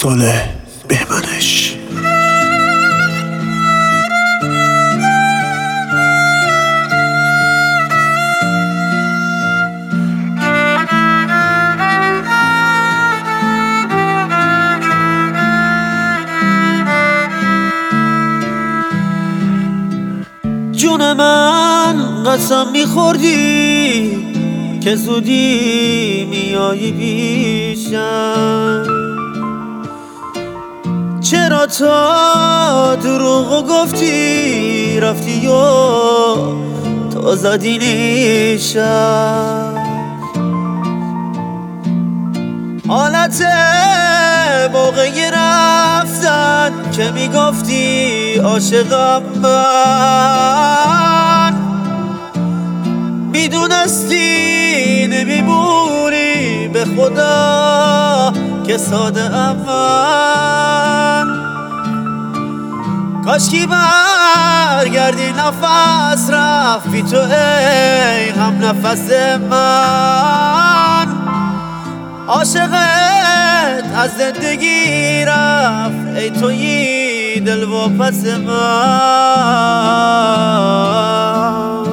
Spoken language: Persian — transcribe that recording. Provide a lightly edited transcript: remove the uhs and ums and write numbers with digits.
صالح بهمنش. جون من قسم میخوردی که زودی میایی پیشم، چرا تا دروغو گفتی رفتی و تا زدی نیشم. حالت موقعی رفتن که میگفتی عاشقم من، میدونستی نمیمونی به خدا که ساده ام من. کاشکی برگردی نفس رفت بی تو ای هم نفس من. عاشقت از زندگی رفت ای تویی دل و پس من.